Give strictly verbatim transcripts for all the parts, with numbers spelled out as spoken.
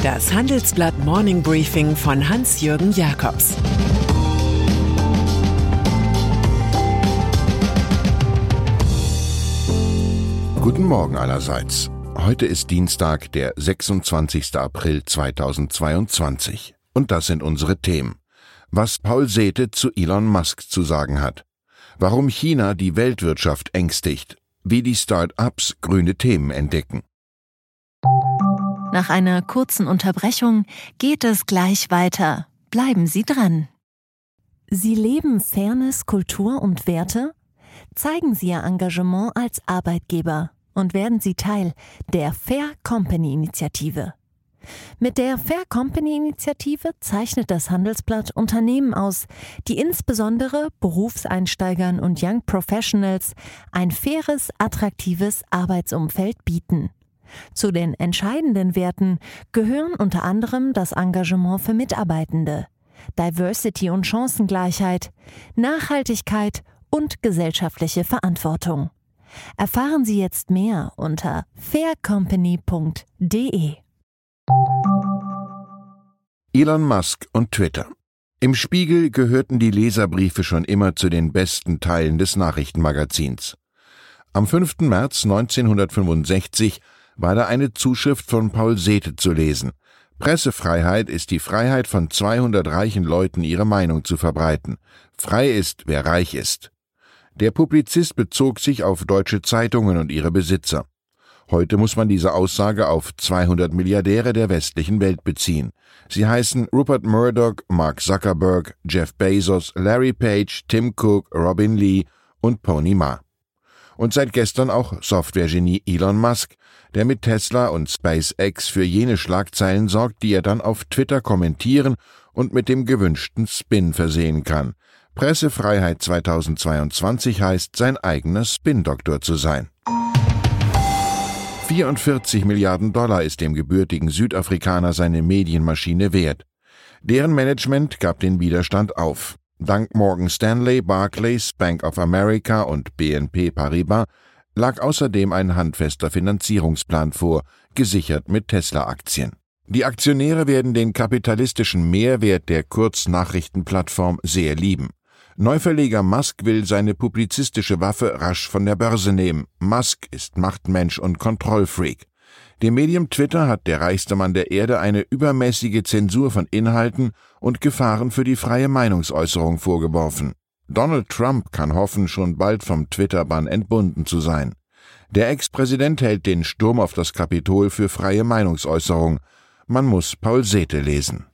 Das Handelsblatt Morning Briefing von Hans-Jürgen Jakobs. Guten Morgen allerseits. Heute ist Dienstag, der sechsundzwanzigster April zweitausendzweiundzwanzig. Und das sind unsere Themen. Was Paul Sethe zu Elon Musk zu sagen hat. Warum China die Weltwirtschaft ängstigt. Wie die Start-ups grüne Themen entdecken. Nach einer kurzen Unterbrechung geht es gleich weiter. Bleiben Sie dran. Sie leben Fairness, Kultur und Werte? Zeigen Sie Ihr Engagement als Arbeitgeber und werden Sie Teil der Fair Company Initiative. Mit der Fair Company Initiative zeichnet das Handelsblatt Unternehmen aus, die insbesondere Berufseinsteigern und Young Professionals ein faires, attraktives Arbeitsumfeld bieten. Zu den entscheidenden Werten gehören unter anderem das Engagement für Mitarbeitende, Diversity und Chancengleichheit, Nachhaltigkeit und gesellschaftliche Verantwortung. Erfahren Sie jetzt mehr unter fair company punkt de. Elon Musk und Twitter. Im Spiegel gehörten die Leserbriefe schon immer zu den besten Teilen des Nachrichtenmagazins. Am fünften März neunzehnhundertfünfundsechzig war da eine Zuschrift von Paul Sethe zu lesen. Pressefreiheit ist die Freiheit von zweihundert reichen Leuten, ihre Meinung zu verbreiten. Frei ist, wer reich ist. Der Publizist bezog sich auf deutsche Zeitungen und ihre Besitzer. Heute muss man diese Aussage auf zweihundert Milliardäre der westlichen Welt beziehen. Sie heißen Rupert Murdoch, Mark Zuckerberg, Jeff Bezos, Larry Page, Tim Cook, Robin Lee und Pony Ma. Und seit gestern auch Softwaregenie Elon Musk, der mit Tesla und SpaceX für jene Schlagzeilen sorgt, die er dann auf Twitter kommentieren und mit dem gewünschten Spin versehen kann. Pressefreiheit zweitausendzweiundzwanzig heißt, sein eigener Spin-Doktor zu sein. vierundvierzig Milliarden Dollar ist dem gebürtigen Südafrikaner seine Medienmaschine wert. Deren Management gab den Widerstand auf. Dank Morgan Stanley, Barclays, Bank of America und B N P Paribas lag außerdem ein handfester Finanzierungsplan vor, gesichert mit Tesla-Aktien. Die Aktionäre werden den kapitalistischen Mehrwert der Kurznachrichtenplattform sehr lieben. Neuverleger Musk will seine publizistische Waffe rasch von der Börse nehmen. Musk ist Machtmensch und Kontrollfreak. Dem Medium Twitter hat der reichste Mann der Erde eine übermäßige Zensur von Inhalten und Gefahren für die freie Meinungsäußerung vorgeworfen. Donald Trump kann hoffen, schon bald vom Twitter-Bann entbunden zu sein. Der Ex-Präsident hält den Sturm auf das Kapitol für freie Meinungsäußerung. Man muss Paul Sethe lesen.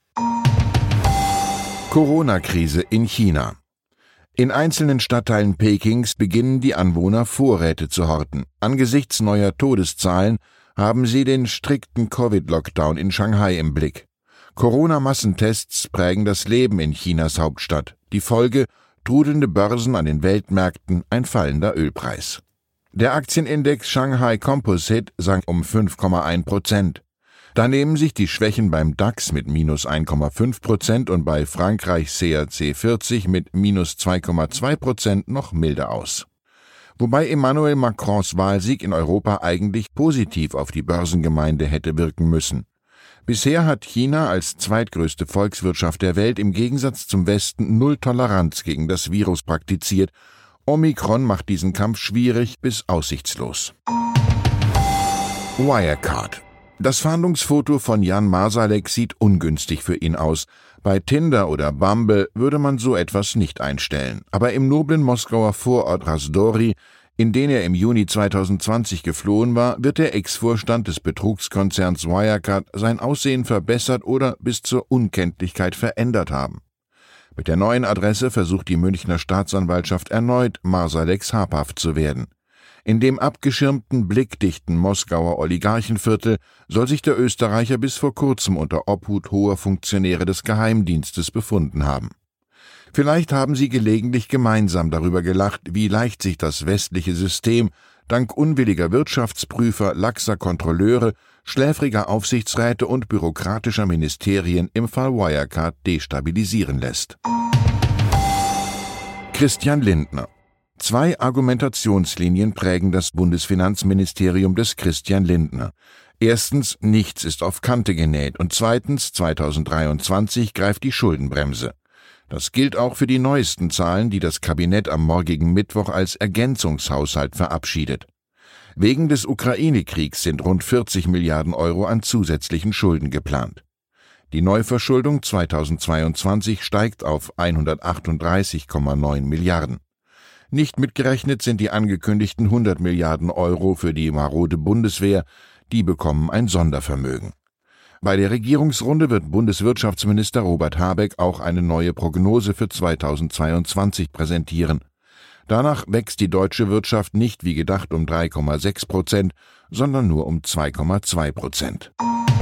Corona-Krise in China. In einzelnen Stadtteilen Pekings beginnen die Anwohner Vorräte zu horten. Angesichts neuer Todeszahlen haben sie den strikten Covid-Lockdown in Shanghai im Blick. Corona-Massentests prägen das Leben in Chinas Hauptstadt. Die Folge: trudelnde Börsen an den Weltmärkten, ein fallender Ölpreis. Der Aktienindex Shanghai Composite sank um fünf Komma eins Prozent. Da nehmen sich die Schwächen beim DAX mit minus eins Komma fünf Prozent und bei Frankreich C A C vierzig mit minus zwei Komma zwei Prozent noch milder aus. Wobei Emmanuel Macrons Wahlsieg in Europa eigentlich positiv auf die Börsengemeinde hätte wirken müssen. Bisher hat China als zweitgrößte Volkswirtschaft der Welt im Gegensatz zum Westen null Toleranz gegen das Virus praktiziert. Omikron macht diesen Kampf schwierig bis aussichtslos. Wirecard. Das Fahndungsfoto von Jan Marsalek sieht ungünstig für ihn aus. Bei Tinder oder Bumble würde man so etwas nicht einstellen. Aber im noblen Moskauer Vorort Rasdori, in den er im Juni zweitausendzwanzig geflohen war, wird der Ex-Vorstand des Betrugskonzerns Wirecard sein Aussehen verbessert oder bis zur Unkenntlichkeit verändert haben. Mit der neuen Adresse versucht die Münchner Staatsanwaltschaft erneut, Marsaleks habhaft zu werden. In dem abgeschirmten, blickdichten Moskauer Oligarchenviertel soll sich der Österreicher bis vor kurzem unter Obhut hoher Funktionäre des Geheimdienstes befunden haben. Vielleicht haben sie gelegentlich gemeinsam darüber gelacht, wie leicht sich das westliche System dank unwilliger Wirtschaftsprüfer, laxer Kontrolleure, schläfriger Aufsichtsräte und bürokratischer Ministerien im Fall Wirecard destabilisieren lässt. Christian Lindner. Zwei Argumentationslinien prägen das Bundesfinanzministerium des Christian Lindner. Erstens, nichts ist auf Kante genäht und zweitens, zweitausenddreiundzwanzig greift die Schuldenbremse. Das gilt auch für die neuesten Zahlen, die das Kabinett am morgigen Mittwoch als Ergänzungshaushalt verabschiedet. Wegen des Ukraine-Kriegs sind rund vierzig Milliarden Euro an zusätzlichen Schulden geplant. Die Neuverschuldung zweitausendzweiundzwanzig steigt auf hundertachtunddreißig Komma neun Milliarden. Nicht mitgerechnet sind die angekündigten hundert Milliarden Euro für die marode Bundeswehr, die bekommen ein Sondervermögen. Bei der Regierungsrunde wird Bundeswirtschaftsminister Robert Habeck auch eine neue Prognose für zweitausendzweiundzwanzig präsentieren. Danach wächst die deutsche Wirtschaft nicht wie gedacht um drei Komma sechs Prozent, sondern nur um zwei Komma zwei Prozent.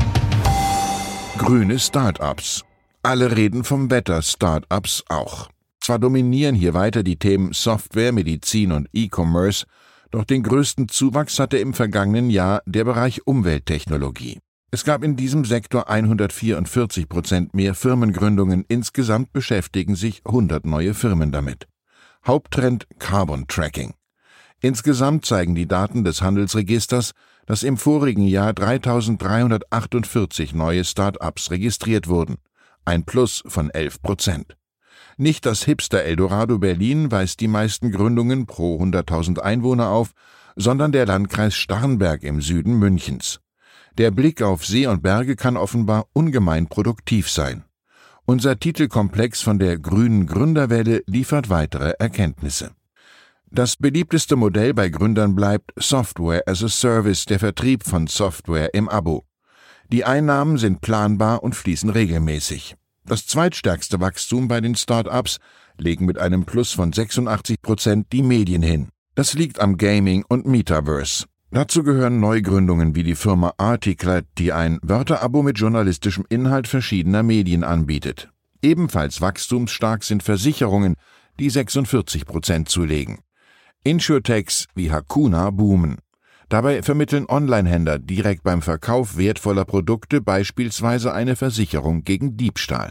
Grüne Start-ups. Alle reden vom Wetter, Start-ups auch. Zwar dominieren hier weiter die Themen Software, Medizin und E-Commerce, doch den größten Zuwachs hatte im vergangenen Jahr der Bereich Umwelttechnologie. Es gab in diesem Sektor hundertvierundvierzig Prozent mehr Firmengründungen, insgesamt beschäftigen sich hundert neue Firmen damit. Haupttrend Carbon Tracking. Insgesamt zeigen die Daten des Handelsregisters, dass im vorigen Jahr dreitausenddreihundertachtundvierzig neue Start-ups registriert wurden, ein Plus von elf Prozent. Nicht das Hipster-Eldorado Berlin weist die meisten Gründungen pro hunderttausend Einwohner auf, sondern der Landkreis Starnberg im Süden Münchens. Der Blick auf See und Berge kann offenbar ungemein produktiv sein. Unser Titelkomplex von der grünen Gründerwelle liefert weitere Erkenntnisse. Das beliebteste Modell bei Gründern bleibt Software as a Service, der Vertrieb von Software im Abo. Die Einnahmen sind planbar und fließen regelmäßig. Das zweitstärkste Wachstum bei den Start-ups legen mit einem Plus von sechsundachtzig Prozent die Medien hin. Das liegt am Gaming und Metaverse. Dazu gehören Neugründungen wie die Firma Article, die ein Wörterabo mit journalistischem Inhalt verschiedener Medien anbietet. Ebenfalls wachstumsstark sind Versicherungen, die sechsundvierzig Prozent zulegen. Insurtechs wie Hakuna boomen. Dabei vermitteln Onlinehändler direkt beim Verkauf wertvoller Produkte beispielsweise eine Versicherung gegen Diebstahl.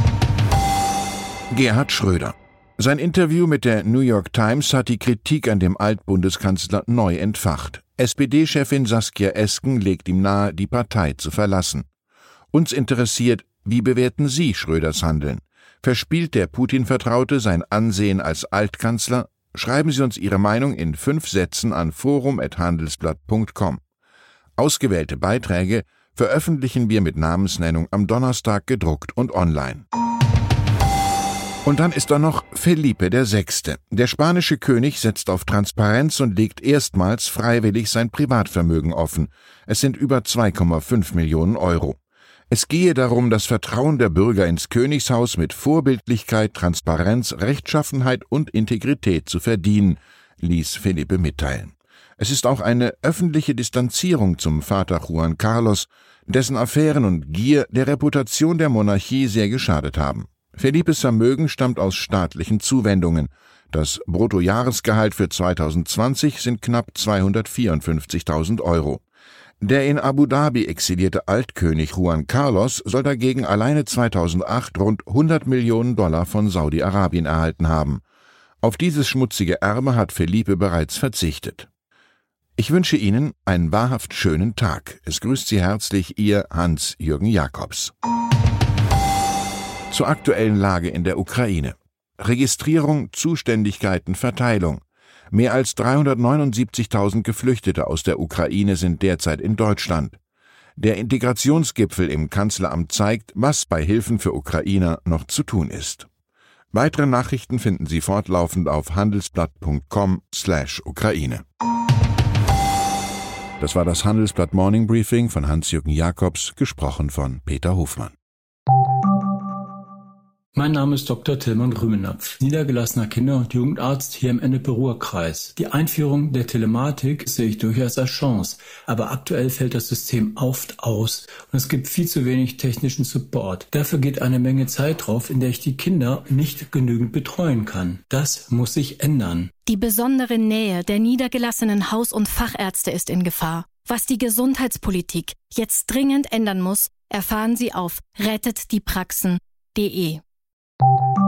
Gerhard Schröder. Sein Interview mit der New York Times hat die Kritik an dem Altbundeskanzler neu entfacht. S P D-Chefin Saskia Esken legt ihm nahe, die Partei zu verlassen. Uns interessiert, wie bewerten Sie Schröders Handeln? Verspielt der Putin-Vertraute sein Ansehen als Altkanzler? Schreiben Sie uns Ihre Meinung in fünf Sätzen an forum at handelsblatt punkt com. Ausgewählte Beiträge veröffentlichen wir mit Namensnennung am Donnerstag gedruckt und online. Und dann ist da noch Felipe der Sechste. Der spanische König setzt auf Transparenz und legt erstmals freiwillig sein Privatvermögen offen. Es sind über zwei Komma fünf Millionen Euro. Es gehe darum, das Vertrauen der Bürger ins Königshaus mit Vorbildlichkeit, Transparenz, Rechtschaffenheit und Integrität zu verdienen, ließ Felipe mitteilen. Es ist auch eine öffentliche Distanzierung zum Vater Juan Carlos, dessen Affären und Gier der Reputation der Monarchie sehr geschadet haben. Felipes Vermögen stammt aus staatlichen Zuwendungen. Das Bruttojahresgehalt für zweitausendzwanzig sind knapp zweihundertvierundfünfzigtausend Euro. Der in Abu Dhabi exilierte Altkönig Juan Carlos soll dagegen alleine zweitausendacht rund hundert Millionen Dollar von Saudi-Arabien erhalten haben. Auf dieses schmutzige Erbe hat Felipe bereits verzichtet. Ich wünsche Ihnen einen wahrhaft schönen Tag. Es grüßt Sie herzlich Ihr Hans-Jürgen Jakobs. Zur aktuellen Lage in der Ukraine. Registrierung, Zuständigkeiten, Verteilung. Mehr als dreihundertneunundsiebzigtausend Geflüchtete aus der Ukraine sind derzeit in Deutschland. Der Integrationsgipfel im Kanzleramt zeigt, was bei Hilfen für Ukrainer noch zu tun ist. Weitere Nachrichten finden Sie fortlaufend auf handelsblatt punkt com slash Ukraine. Das war das Handelsblatt Morning Briefing von Hans-Jürgen Jakobs, gesprochen von Peter Hofmann. Mein Name ist Doktor Tilman Rümenapf, niedergelassener Kinder- und Jugendarzt hier im Ennepe-Ruhr-Kreis. Die Einführung der Telematik sehe ich durchaus als Chance, aber aktuell fällt das System oft aus und es gibt viel zu wenig technischen Support. Dafür geht eine Menge Zeit drauf, in der ich die Kinder nicht genügend betreuen kann. Das muss sich ändern. Die besondere Nähe der niedergelassenen Haus- und Fachärzte ist in Gefahr. Was die Gesundheitspolitik jetzt dringend ändern muss, erfahren Sie auf rettet die praxen punkt de.